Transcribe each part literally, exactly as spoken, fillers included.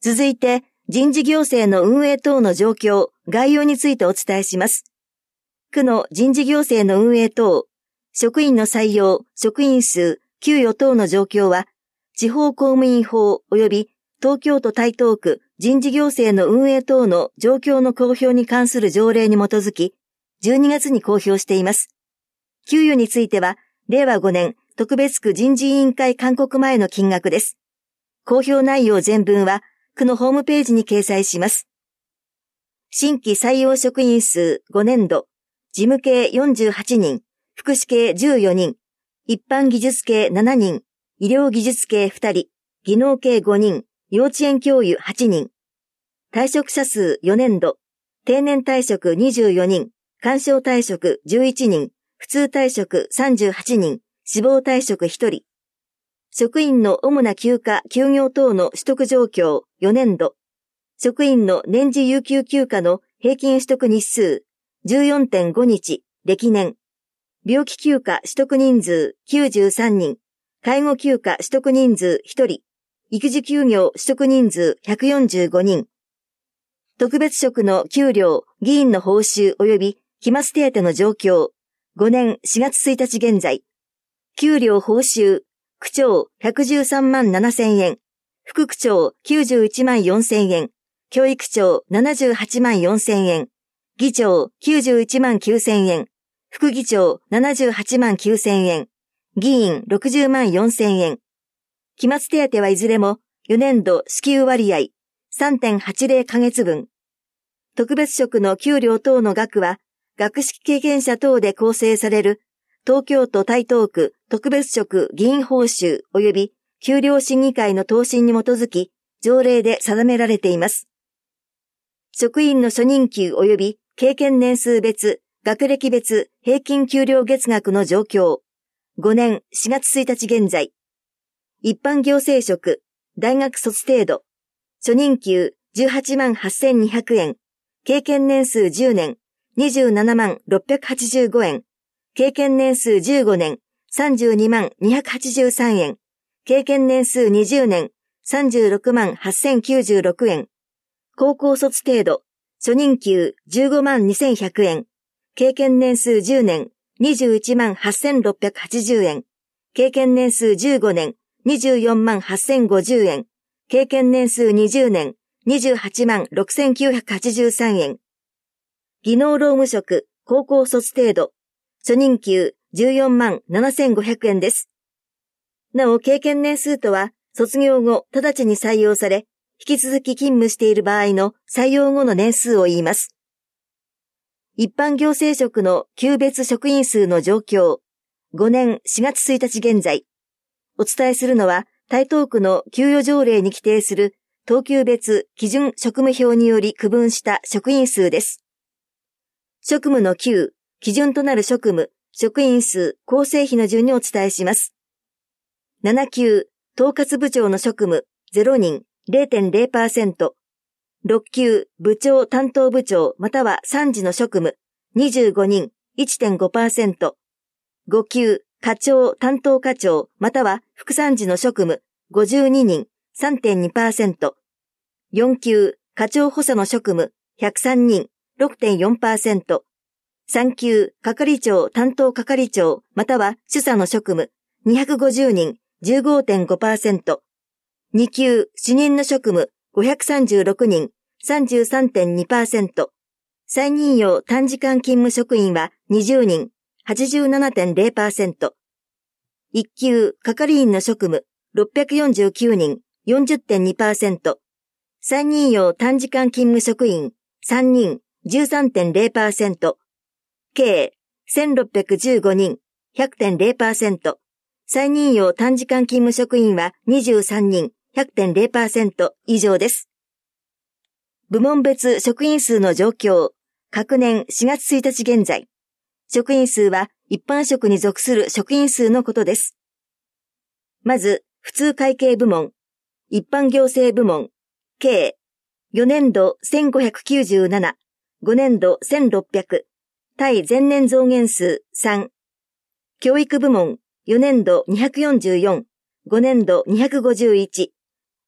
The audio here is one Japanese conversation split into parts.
続いて、人事行政の運営等の状況、概要についてお伝えします。区の人事行政の運営等、職員の採用、職員数、給与等の状況は、地方公務員法及び東京都台東区人事行政の運営等の状況の公表に関する条例に基づき、じゅうにがつに公表しています。給与については、れいわごねん特別区人事委員会勧告前の金額です。公表内容全文は、区のホームページに掲載します。新規採用職員数ごねんど、事務系よんじゅうはちにん、福祉系じゅうよにん、一般技術系しちにん、医療技術系ふたり、技能系ごにん、幼稚園教諭はちにん。退職者数よねんど、定年退職にじゅうよにん、勧奨退職じゅういちにん、普通退職さんじゅうはちにん、死亡退職ひとり。職員の主な休暇・休業等の取得状況よねんど。職員の年次有給休暇の平均取得日数 じゅうよんてんごにち、歴年。病気休暇取得人数きゅうじゅうさんにん、介護休暇取得人数ひとり、育児休業取得人数ひゃくよんじゅうごにん。特別職の給料、議員の報酬及び期末手当の状況。ごねんしがつついたち現在。給料報酬、区長ひゃくじゅうさんまんななせんえん、副区長きゅうじゅういちまんよんせんえん、教育長ななじゅうはちまんよんせんえん、議長きゅうじゅういちまんきゅうせんえん、副議長ななじゅうはちまんきゅうせんえん、議員ろくじゅうまんよんせんえん。期末手当はいずれもよねんど支給割合 さんてんはちぜろ ヶ月分。特別職の給料等の額は学識経験者等で構成される東京都台東区特別職議員報酬及び給料審議会の答申に基づき条例で定められています。職員の初任給及び経験年数別、学歴別平均給料月額の状況。ごねんしがつついたち現在。一般行政職、大学卒程度。初任給じゅうはちまんはっせんにひゃくえん。経験年数じゅうねん、にじゅうななまんろっぴゃくはちじゅうごえん。経験年数じゅうごねん、さんじゅうにまんにひゃくはちじゅうさんえん。経験年数にじゅうねん、さんじゅうろくまんはっせんきゅうじゅうろくえん。高校卒程度、初任給じゅうごまんにせんひゃくえん。経験年数じゅうねん、にじゅういちまんはっせんろっぴゃくはちじゅうえん。経験年数じゅうごねん、にじゅうよんまんはっせんごじゅうえん。経験年数にじゅうねん、にじゅうはちまんろくせんきゅうひゃくはちじゅうさんえん。技能労務職、高校卒程度、初任給じゅうよんまんななせんごひゃくえんです。なお、経験年数とは、卒業後直ちに採用され、引き続き勤務している場合の採用後の年数を言います。一般行政職の級別職員数の状況。ごねんしがつついたち現在。お伝えするのは、台東区の給与条例に規定する等級別基準職務表により区分した職員数です。職務の級、基準となる職務、職員数、構成比の順にお伝えします。ななきゅう、統括部長の職務、ゼロにん、れいてんれいパーセント。ろっきゅう、部長担当部長または参事の職務、にじゅうごにん、いってんごパーセント。ごきゅう、課長担当課長または副参事の職務、ごじゅうににん、さんてんにパーセント。よんきゅう、課長補佐の職務、ひゃくさんにん、ろくてんよんパーセント。さんきゅう、係長担当係長または主査の職務、にひゃくごじゅうにん、じゅうごてんごパーセント。にきゅう、主任の職務、ごひゃくさんじゅうろくにん、さんじゅうさんてんにパーセント。再任用短時間勤務職員はにじゅうにん、はちじゅうななてんれいパーセント。いっきゅう、係員の職務、ろっぴゃくよんじゅうきゅうにん、よんじゅってんにパーセント。再任用短時間勤務職員、さんにん、じゅうさんてんれいパーセント。計、せんろっぴゃくじゅうごにん、ひゃくてんれいパーセント。再任用短時間勤務職員はにじゅうさんにん、ひゃくてんれいパーセント 以上です。部門別職員数の状況。隔年しがつついたち現在。職員数は一般職に属する職員数のことです。まず、普通会計部門、一般行政部門、計、よねんどせんごひゃくきゅうじゅうなな、ごねんどせんろっぴゃく、対前年増減数さん。教育部門、よねんどにひゃくよんじゅうよん、ごねんどにひゃくごじゅういち、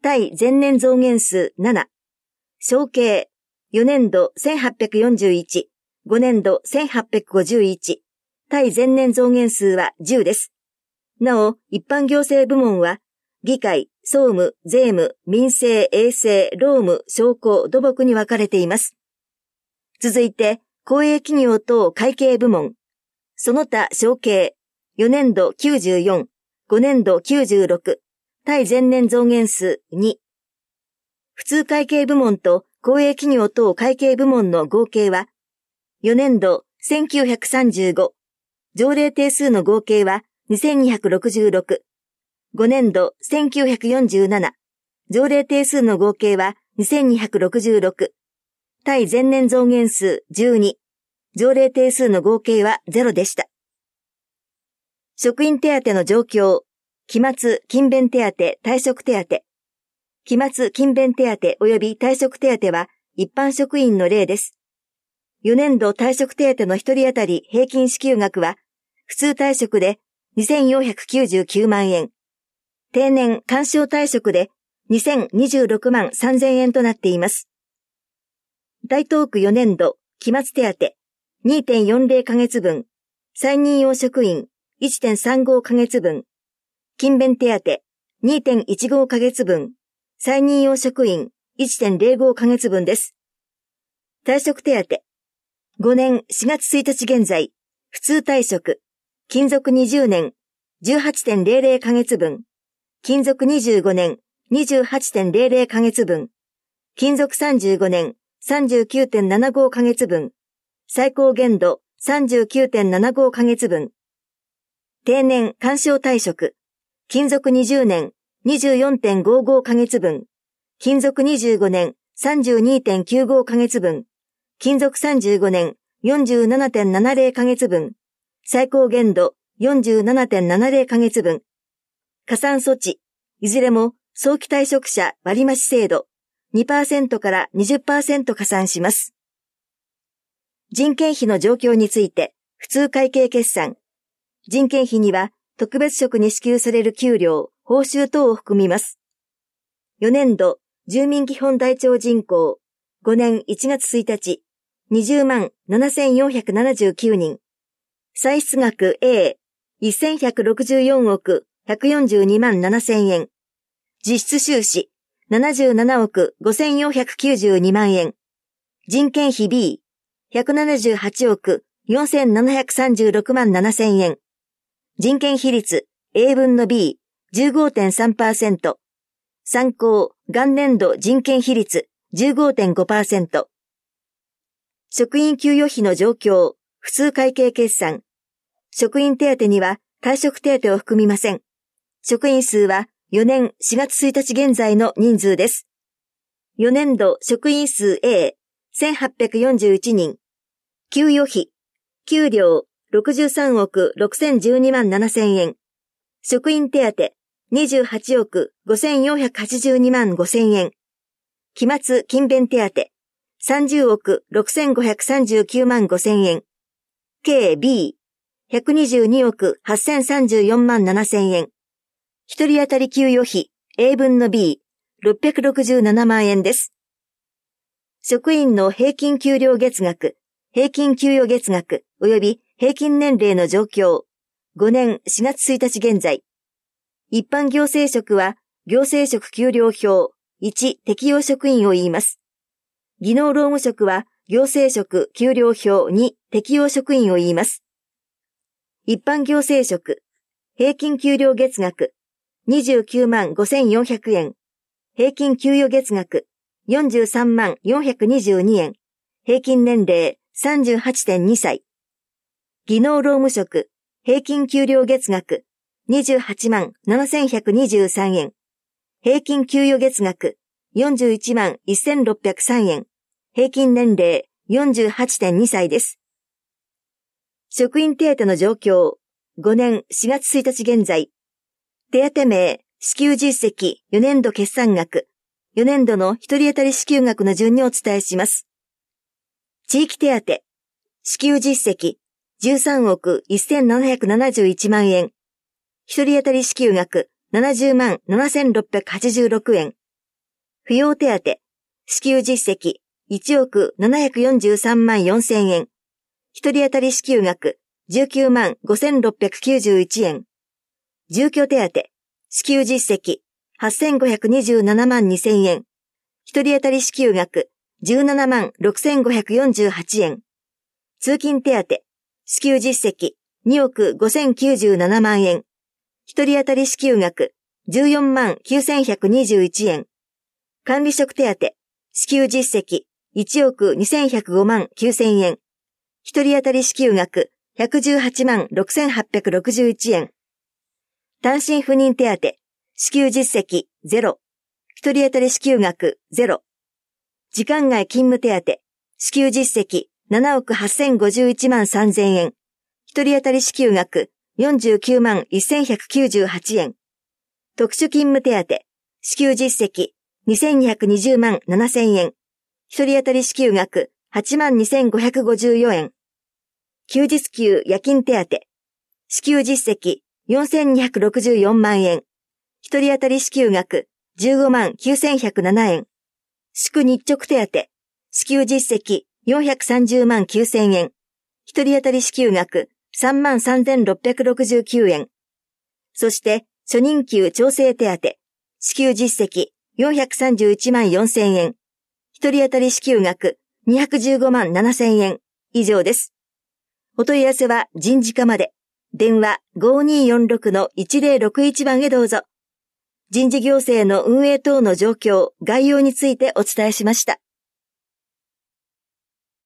対前年増減数なな。承継、よねんどせんはっぴゃくよんじゅういち、ごねんどせんはっぴゃくごじゅういち、対前年増減数はじゅうです。なお、一般行政部門は、議会、総務、税務、民政、衛生、労務、商工、土木に分かれています。続いて、公営企業等会計部門。その他承継、よねんどきゅうじゅうよん、ごねんどきゅうじゅうろく、対前年増減数に。普通会計部門と公営企業等会計部門の合計は、よねんどせんきゅうひゃくさんじゅうご、条例定数の合計はにせんにひゃくろくじゅうろく、ごねんどせんきゅうひゃくよんじゅうなな、条例定数の合計はにせんにひゃくろくじゅうろく、対前年増減数じゅうに、条例定数の合計はゼロでした。職員手当の状況、期末勤勉手当退職手当。期末勤勉手当及び退職手当は一般職員の例です。よねんど退職手当の一人当たり平均支給額は、普通退職でにせんよんひゃくきゅうじゅうきゅうまんえん、定年干渉退職でにせんにじゅうろくまんさんぜんえんとなっています。大東区よねんど期末手当 にてんよんぜろ ヶ月分、再任用職員 いってんさんご ヶ月分、勤勉手当 にてんいちご ヶ月分、再任用職員 いってんぜろご ヶ月分です。退職手当、ごねんしがつついたち現在、普通退職、勤続にじゅうねん じゅうはちてんぜろぜろ ヶ月分、勤続にじゅうごねん にじゅうはちてんぜろぜろ ヶ月分、勤続さんじゅうごねん さんじゅうきゅうてんななご ヶ月分、最高限度 さんじゅうきゅうてんななご ヶ月分、定年干渉退職、勤続にじゅうねん にじゅうよんてんごご ヶ月分、勤続にじゅうごねん さんじゅうにてんきゅうご ヶ月分、勤続さんじゅうごねん よんじゅうななてんななぜろ ヶ月分、最高限度 よんじゅうななてんななぜろ ヶ月分、加算措置、いずれも早期退職者割増制度 にパーセント から にじゅっパーセント 加算します。人件費の状況について、普通会計決算。人件費には特別職に支給される給料、報酬等を含みます。よねんど住民基本台帳人口、ごねんいちがつついたち、にじゅうまんななせんよんひゃくななじゅうきゅうにん。歳出額 A、せんひゃくろくじゅうよんおくひゃくよんじゅうにまんななせんえん。実質収支、ななじゅうななおくごせんよんひゃくきゅうじゅうにまんえん。人件費 B、ひゃくななじゅうはちおくよんせんななひゃくさんじゅうろくまんななせんえん。人件費率 A 分の ビー、じゅうごてんさんパーセント。参考、元年度人件費率 じゅうごてんごパーセント。職員給与費の状況、普通会計決算。職員手当には退職手当を含みません。職員数はよねんしがつついたち現在の人数です。よねんど職員数 A、せんはっぴゃくよんじゅういちにん。給与費、給料ろくじゅうさんおくろくせんじゅうにまんななせんえん。職員手当にじゅうはちおくごせんよんひゃくはちじゅうにまんごせんえん。期末勤勉手当さんじゅうおくろくせんごひゃくさんじゅうきゅうまんごせんえん。計 B、ひゃくにじゅうにおくはっせんさんじゅうよんまんななせんえん。一人当たり給与費 A 分の ビー、ろっぴゃくろくじゅうななまんえんです。職員の平均給料月額、平均給与月額及び平均年齢の状況、ごねんしがつついたち現在。一般行政職は行政職給料表いち適用職員を言います。技能労務職は行政職給料表に適用職員を言います。一般行政職、平均給料月額にじゅうきゅうまんごせんよんひゃくえん、平均給与月額よんじゅうさんまんよんひゃくにじゅうにえん、平均年齢 さんじゅうはちてんにさい。技能労務職、平均給料月額にじゅうはちまんななせんひゃくにじゅうさんえん、平均給与月額よんじゅういちまんせんろっぴゃくさんえん、平均年齢 よんじゅうはちてんにさいです。職員手当の状況、ごねんしがつついたち現在。手当名、支給実績、よねんど決算額、よねんどの一人当たり支給額の順にお伝えします。地域手当、支給実績、じゅうさんおくせんななひゃくななじゅういちまんえん。一人当たり支給額、ななじゅうまんななせんろっぴゃくはちじゅうろくえん。 扶養手当、支給実績いちおくななひゃくよんじゅうさんまんよんせんえん。一人当たり支給額じゅうきゅうまんごせんろっぴゃくきゅうじゅういちえん。住居手当、支給実績はっせんごひゃくにじゅうななまんにせんえん。一人当たり支給額じゅうななまんろくせんごひゃくよんじゅうはちえん。通勤手当、支給実績におくごせんきゅうじゅうななまんえん。一人当たり支給額じゅうよんまんきゅうせんひゃくにじゅういちえん。管理職手当、支給実績いちおくにせんひゃくごまんきゅうせんえん。一人当たり支給額ひゃくじゅうはちまんろくせんはっぴゃくろくじゅういちえん。単身赴任手当、支給実績ゼロ。一人当たり支給額ゼロ。時間外勤務手当、支給実績ななおくはっせんごじゅういちまんさんぜんえん。一人当たり支給額よんじゅうきゅうまんせんひゃくきゅうじゅうはちえん。特殊勤務手当、支給実績にせんにひゃくにじゅうまんななせんえん。一人当たり支給額はちまんにせんごひゃくごじゅうよんえん。休日給夜勤手当、支給実績よんせんにひゃくろくじゅうよんまんえん。一人当たり支給額じゅうごまんきゅうせんひゃくななえん。祝日直手当、支給実績よんひゃくさんじゅうまんきゅうせんえん。一人当たり支給額さんまんさんぜんろっぴゃくろくじゅうきゅうえん。そして、初任給調整手当、支給実績よんひゃくさんじゅういちまんよんせんえん。一人当たり支給額にひゃくじゅうごまんななせんえん。以上です。お問い合わせは人事課まで。電話 ごーにーよんろくのいちぜろろくいち 番へどうぞ。人事行政の運営等の状況、概要についてお伝えしました。